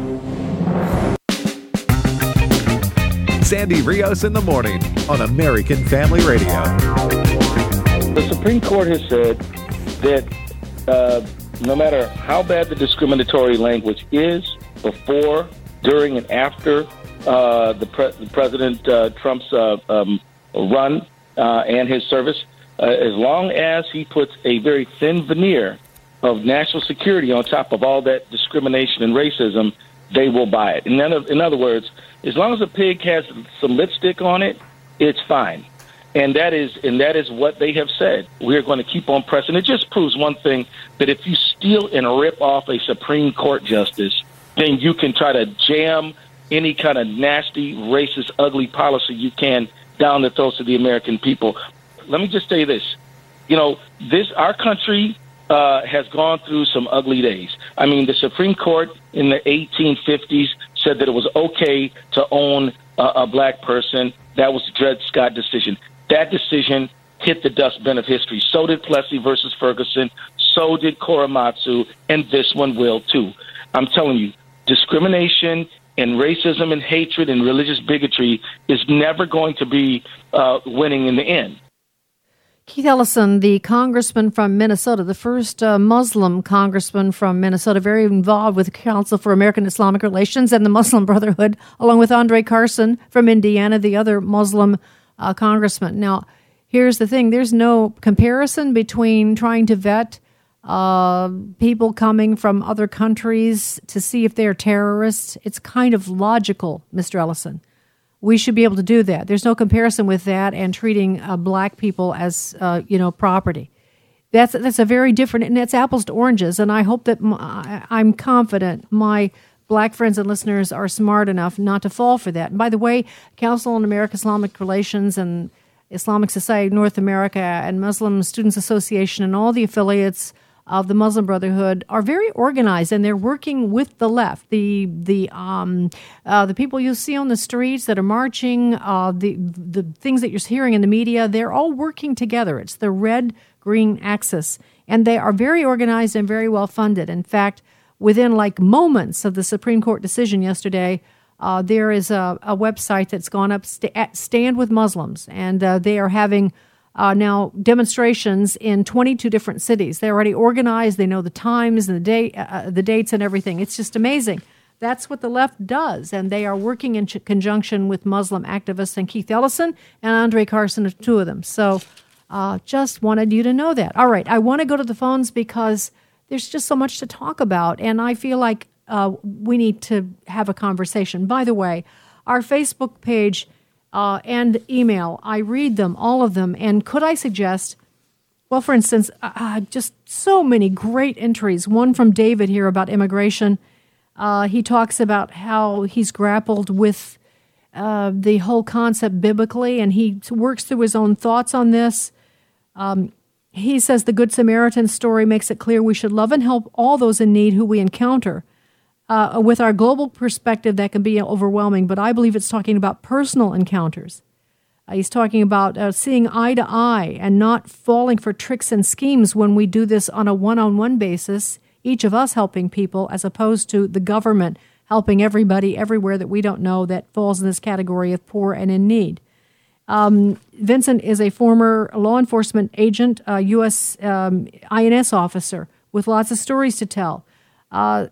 Sandy Rios in the morning on American Family Radio. The Supreme Court has said that uh, no matter how bad the discriminatory language is, before, during, and after uh, the, pre- the President uh, Trump's uh, um, run uh, and his service, uh, as long as he puts a very thin veneer of national security on top of all that discrimination and racism, they will buy it. In other, in other words, as long as a pig has some lipstick on it, it's fine. And that is and that is what they have said. We're going to keep on pressing. It just proves one thing, that if you steal and rip off a Supreme Court justice, then you can try to jam any kind of nasty, racist, ugly policy you can down the throats of the American people. Let me just say this. You know, this our country uh, has gone through some ugly days. I mean, the Supreme Court in the eighteen fifties said that it was okay to own a, a black person. That was the Dred Scott decision. That decision hit the dustbin of history. So did Plessy versus Ferguson. So did Korematsu, and this one will too. I'm telling you, discrimination and racism and hatred and religious bigotry is never going to be uh, winning in the end. Keith Ellison, the congressman from Minnesota, the first uh, Muslim congressman from Minnesota, very involved with the Council for American Islamic Relations and the Muslim Brotherhood, along with Andre Carson from Indiana, the other Muslim uh, congressman. Now, here's the thing. There's no comparison between trying to vet uh, people coming from other countries to see if they're terrorists. It's kind of logical, Mister Ellison. We should be able to do that. There's no comparison with that and treating uh, black people as, uh, you know, property. That's that's a very different, and that's apples to oranges. And I hope that my, I'm confident my black friends and listeners are smart enough not to fall for that. And by the way, Council on American Islamic Relations and Islamic Society of North America and Muslim Students Association and all the affiliates of the Muslim Brotherhood are very organized, and they're working with the left. The the um, uh, the people you see on the streets that are marching, uh, the the things that you're hearing in the media, they're all working together. It's the red-green axis, and they are very organized and very well funded. In fact, within like moments of the Supreme Court decision yesterday, uh, there is a, a website that's gone up, st- at Stand with Muslims, and uh, they are having Uh, now, demonstrations in twenty-two different cities. They're already organized. They know the times and the date, uh, the dates and everything. It's just amazing. That's what the left does, and they are working in ch- conjunction with Muslim activists, and Keith Ellison and Andre Carson are two of them. So uh, just wanted you to know that. All right, I want to go to the phones because there's just so much to talk about, and I feel like uh, we need to have a conversation. By the way, our Facebook page Uh, and email. I read them, all of them. And could I suggest, well, for instance, uh, just so many great entries. One from David here about immigration. Uh, he talks about how he's grappled with uh, the whole concept biblically, and he works through his own thoughts on this. Um, he says the Good Samaritan story makes it clear we should love and help all those in need who we encounter. Uh, with our global perspective, that can be overwhelming, but I believe it's talking about personal encounters. Uh, he's talking about uh, seeing eye to eye and not falling for tricks and schemes when we do this on a one-on-one basis, each of us helping people, as opposed to the government helping everybody everywhere that we don't know that falls in this category of poor and in need. Um, Vincent is a former law enforcement agent, a U S um, I N S officer with lots of stories to tell. Uh,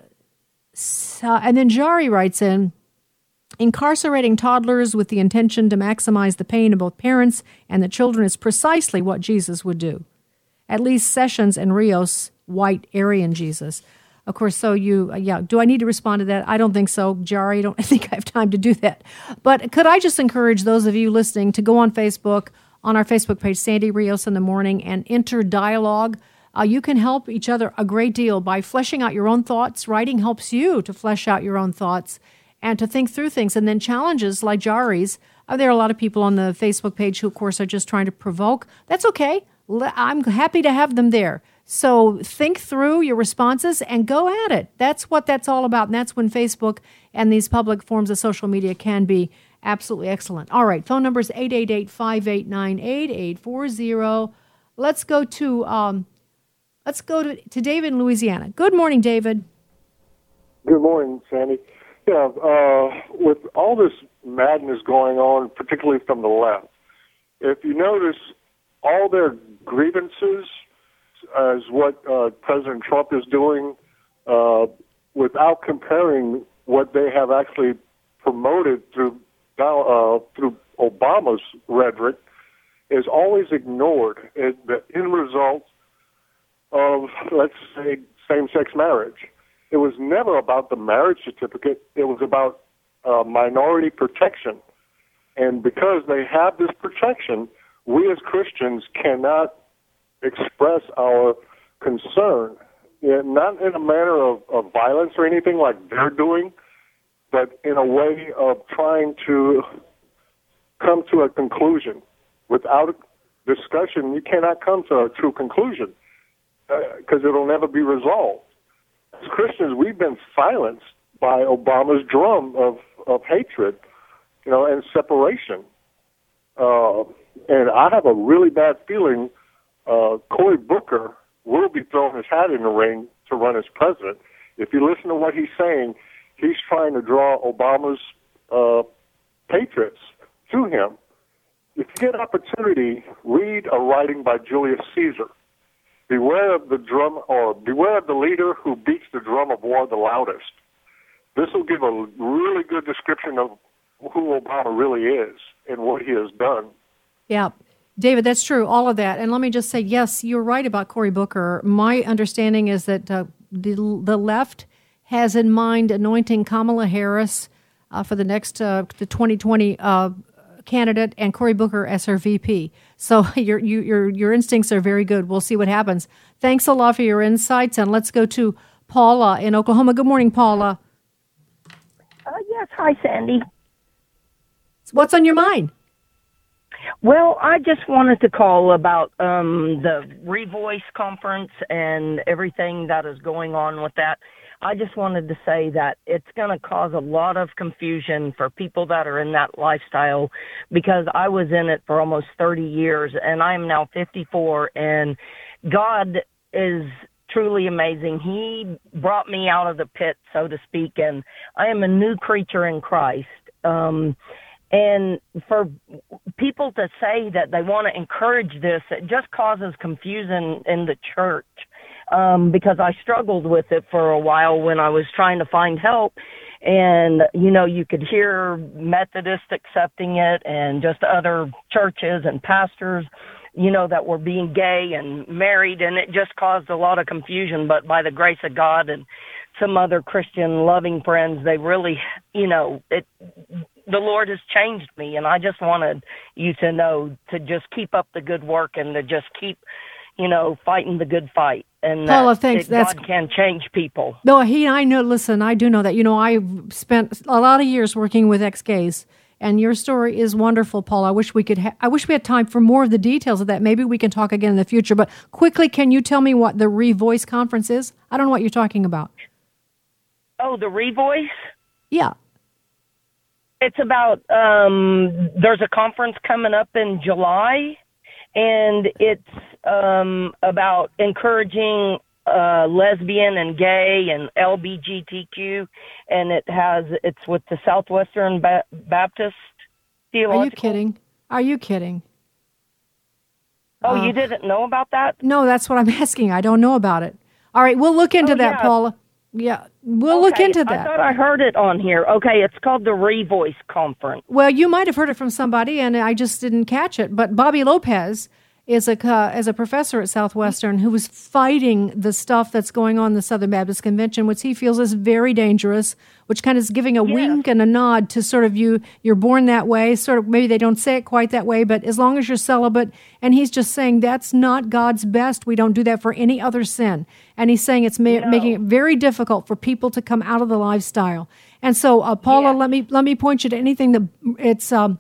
So, and then Jari writes in, incarcerating toddlers with the intention to maximize the pain of both parents and the children is precisely what Jesus would do. At least Sessions and Rios, white Aryan Jesus. Of course, so you, uh, yeah, do I need to respond to that? I don't think so, Jari. I don't think I have time to do that. But could I just encourage those of you listening to go on Facebook, on our Facebook page, Sandy Rios in the Morning, and enter dialogue. Uh, you can help each other a great deal by fleshing out your own thoughts. Writing helps you to flesh out your own thoughts and to think through things. And then challenges like Jari's. Uh, there are a lot of people on the Facebook page who, of course, are just trying to provoke. That's okay. I'm happy to have them there. So think through your responses and go at it. That's what that's all about. And that's when Facebook and these public forms of social media can be absolutely excellent. All right. Phone number is eight eight eight, five eight nine, eight eight four zero. Let's go to... Um, Let's go to, to David in Louisiana. Good morning, David. Good morning, Sandy. Yeah, uh, with all this madness going on, particularly from the left, if you notice, all their grievances is what uh, President Trump is doing uh, without comparing what they have actually promoted through uh, through Obama's rhetoric is always ignored. It, the end result of, let's say, same-sex marriage. It was never about the marriage certificate. It was about uh, minority protection. And because they have this protection, we as Christians cannot express our concern Yeah, not in a manner of, of violence or anything like they're doing, but in a way of trying to come to a conclusion. Without discussion, you cannot come to a true conclusion because uh, it'll never be resolved. As Christians, we've been silenced by Obama's drum of, of hatred, you know, and separation. Uh, and I have a really bad feeling uh, Cory Booker will be throwing his hat in the ring to run as president. If you listen to what he's saying, he's trying to draw Obama's uh, patriots to him. If you get an opportunity, read a writing by Julius Caesar. Beware of the drum, or beware of the leader who beats the drum of war the loudest. This will give a really good description of who Obama really is and what he has done. Yeah. David, that's true, all of that. And let me just say, yes, you're right about Cory Booker. My understanding is that uh, the, the left has in mind anointing Kamala Harris uh, for the next uh, the twenty twenty uh, candidate and Cory Booker as her V P. So your you, your your instincts are very good. We'll see what happens. Thanks a lot for your insights, and let's go to Paula in Oklahoma. Good morning, Paula. Uh, yes, hi, Sandy. What's on your mind? Well, I just wanted to call about um, the Revoice conference and everything that is going on with that. I just wanted to say that it's going to cause a lot of confusion for people that are in that lifestyle, because I was in it for almost thirty years, and I am now fifty-four, and God is truly amazing. He brought me out of the pit, so to speak, and I am a new creature in Christ. Um, and for people to say that they want to encourage this, it just causes confusion in the church. Um, because I struggled with it for a while when I was trying to find help. And, you know, you could hear Methodists accepting it and just other churches and pastors, you know, that were being gay and married. And it just caused a lot of confusion. But by the grace of God and some other Christian loving friends, they really, you know, it, the Lord has changed me. And I just wanted you to know to just keep up the good work and to just keep, you know, fighting the good fight. And Paula, that, thanks. that That's, God can change people. No, he. I know. Listen, I do know that. You know, I spent a lot of years working with ex-gays, and your story is wonderful, Paula. I wish we could. Ha- I wish we had time for more of the details of that. Maybe we can talk again in the future. But quickly, can you tell me what the Revoice conference is? I don't know what you're talking about. Oh, the Revoice? Yeah. It's about. Um, there's a conference coming up in July, and it's um, about encouraging uh, lesbian and gay and L G B T Q, and it has it's with the Southwestern ba- Baptist Theological. Are you kidding? Are you kidding? Oh, uh, you didn't know about that? No, that's what I'm asking. I don't know about it. All right, we'll look into oh, that, yeah. Paula. Yeah, we'll okay, look into that. I thought I heard it on here. Okay, it's called the Revoice Conference. Well, you might have heard it from somebody, and I just didn't catch it. But Bobby Lopez is a uh, as a professor at Southwestern who was fighting the stuff that's going on in the Southern Baptist Convention, which he feels is very dangerous, which kind of is giving a yes. wink and a nod to sort of you, you're born that way, sort of maybe they don't say it quite that way, but as long as you're celibate, and he's just saying that's not God's best. We don't do that for any other sin. And he's saying it's ma- no. making it very difficult for people to come out of the lifestyle. And so, uh, Paula, yeah. let me let me point you to anything that it's... Um,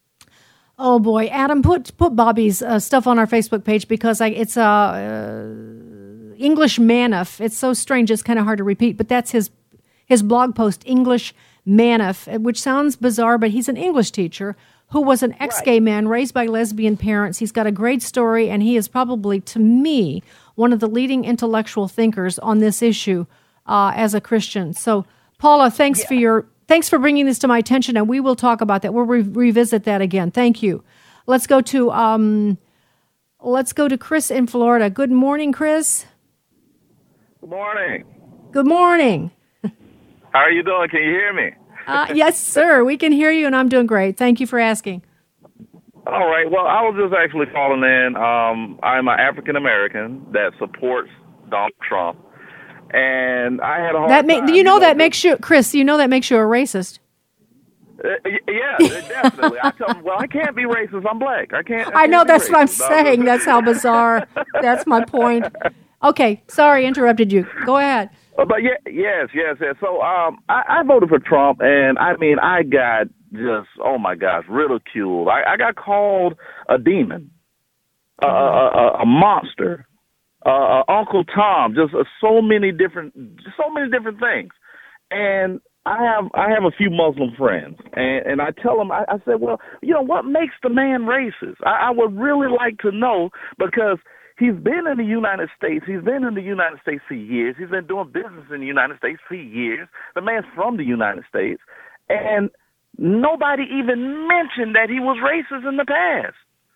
Oh boy, Adam, put put Bobby's uh, stuff on our Facebook page because I, it's a uh, uh, English Manif. It's so strange, it's kind of hard to repeat, but that's his his blog post, English Manif, which sounds bizarre, but he's an English teacher who was an ex-gay man raised by lesbian parents. He's got a great story, and he is probably, to me, one of the leading intellectual thinkers on this issue uh, as a Christian. So, Paula, thanks yeah. for your... Thanks for bringing this to my attention, and we will talk about that. We'll re- revisit that again. Thank you. Let's go to um, let's go to Chris in Florida. Good morning, Chris. Good morning. Good morning. How are you doing? Can you hear me? uh, yes, sir. We can hear you, and I'm doing great. Thank you for asking. All right. Well, I was just actually calling in. Um, I'm an African American that supports Donald Trump. And I had a hard that make, time. You know, you know that makes you, Chris, you know that makes you a racist. Uh, yeah, definitely. I tell them, well, I can't be racist. I'm black. I can't. I, I can't know, that's racist. what I'm saying. That's how bizarre. That's my point. Okay, sorry, interrupted you. Go ahead. Uh, But yeah, yes, yes, yes. So um, I, I voted for Trump, and I mean, I got just, oh my gosh, ridiculed. I, I got called a demon, a, a, a monster, uh, Uncle Tom, just uh, so many different, so many different things. And I have, I have a few Muslim friends, and, and I tell them, I, I said, well, you know, what makes the man racist? I, I would really like to know, because he's been in the United States. He's been in the United States for years. He's been doing business in the United States for years. The man's from the United States. And nobody even mentioned that he was racist in the past.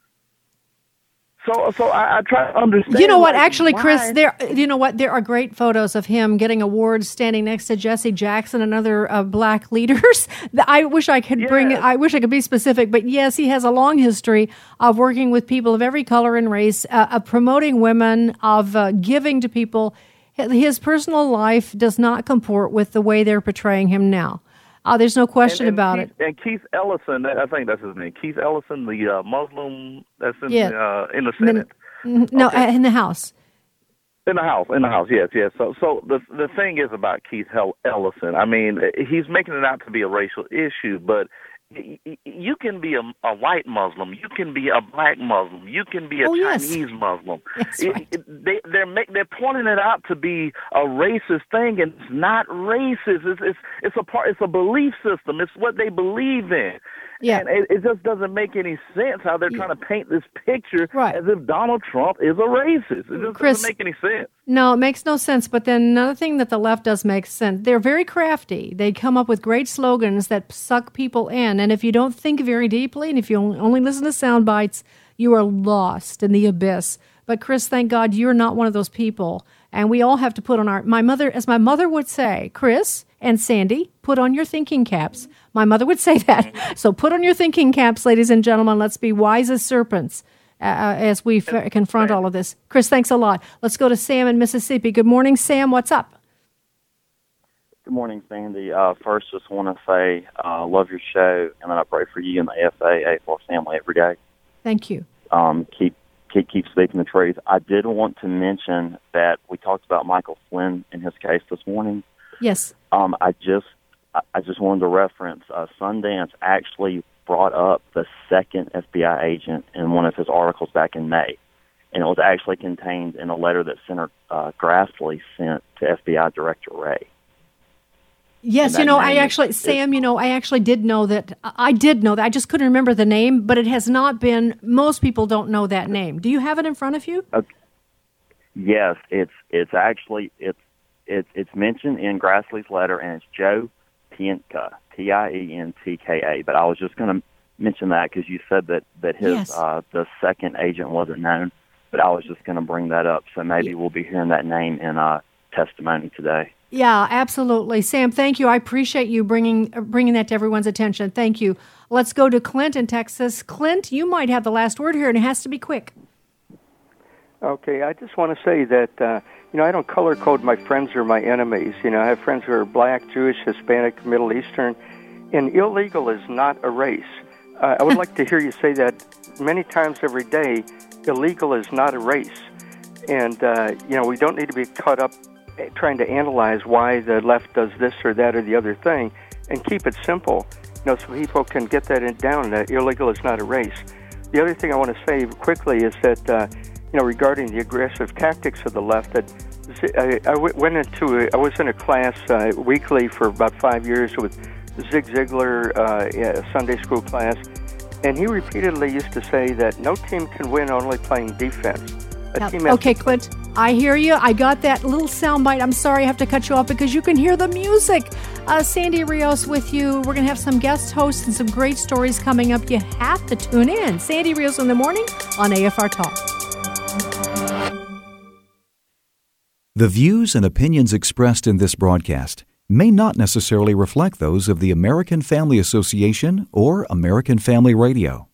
So, so I, I try to understand. You know what? Like, Actually, why? Chris, there. You know what? There are great photos of him getting awards, standing next to Jesse Jackson and other uh, black leaders. I wish I could bring. I wish I could be specific, but yes, he has a long history of working with people of every color and race, uh, of promoting women, of uh, giving to people. His personal life does not comport with the way they're portraying him now. Uh, there's no question and, and about Keith, it. And Keith Ellison, I think that's his name. Keith Ellison, the uh, Muslim that's in, Yeah. uh, in the Senate. No, uh, in the House. In the House, in the House, yes, yes. So, so the the thing is about Keith Hel- Ellison. I mean, he's making it out to be a racial issue, but y- y- you can be a, a white Muslim, you can be a black Muslim, you can be a Oh, yes. Chinese Muslim. That's It- right. it- they they're make, they're pointing it out to be a racist thing, and it's not racist. It's it's it's a part. It's a belief system. It's what they believe in. Yeah. And it, it just doesn't make any sense how they're trying to paint this picture as if Donald Trump is a racist. It just Chris, doesn't make any sense. No, it makes no sense. But then another thing that the left does make sense. They're very crafty. They come up with great slogans that suck people in. And if you don't think very deeply, and if you only listen to sound bites, you are lost in the abyss. But Chris, thank God you're not one of those people. And we all have to put on our, my mother, as my mother would say, Chris and Sandy, put on your thinking caps. My mother would say that. So put on your thinking caps, ladies and gentlemen. Let's be wise as serpents uh, as we f- confront all of this. Chris, thanks a lot. Let's go to Sam in Mississippi. Good morning, Sam. What's up? Good morning, Sandy. Uh, first, just want to say I uh, love your show, and then I pray for you and the F A A for family every day. Thank you. Um, keep keep keep speaking the truth. I did want to mention that we talked about Michael Flynn in his case this morning. Yes. Um, I just I- I just wanted to reference uh, Sundance actually brought up the second F B I agent in one of his articles back in May, and it was actually contained in a letter that Senator uh, Grassley sent to F B I Director Wray. Yes, And you that know, I name is- actually, Sam, you know, I actually did know that. I did know that. I just couldn't remember the name, but it has not been, most people don't know that name. Do you have it in front of you? Okay. Yes, it's it's actually it's it's it's mentioned in Grassley's letter, and it's Joe Pientka, P I E N T K A. But I was just going to mention that because you said that that his Yes. uh, the second agent wasn't known. But I was just going to bring that up, so maybe we'll be hearing that name in uh, testimony today. Yeah, absolutely. Sam, thank you. I appreciate you bringing bringing that to everyone's attention. Thank you. Let's go to Clint in Texas. Clint, you might have the last word here, and it has to be quick. Okay, I just want to say that, uh, you know, I don't color code my friends or my enemies. You know, I have friends who are black, Jewish, Hispanic, Middle Eastern, and illegal is not a race. Uh, I would like to hear you say that many times every day. Illegal is not a race. And, uh, you know, we don't need to be caught up trying to analyze why the left does this or that or the other thing, and keep it simple, you know, so people can get that in down, that illegal is not a race. The other thing I want to say quickly is that, uh, you know, regarding the aggressive tactics of the left, that I, I went into, a, I was in a class uh, weekly for about five years with Zig Ziglar, uh, a Sunday school class, and he repeatedly used to say that no team can win only playing defense. A Yeah. team has Okay, Clint, I hear you. I got that little soundbite. I'm sorry I have to cut you off because you can hear the music. Uh, Sandy Rios with you. We're going to have some guest hosts and some great stories coming up. You have to tune in. Sandy Rios in the morning on A F R Talk. The views and opinions expressed in this broadcast may not necessarily reflect those of the American Family Association or American Family Radio.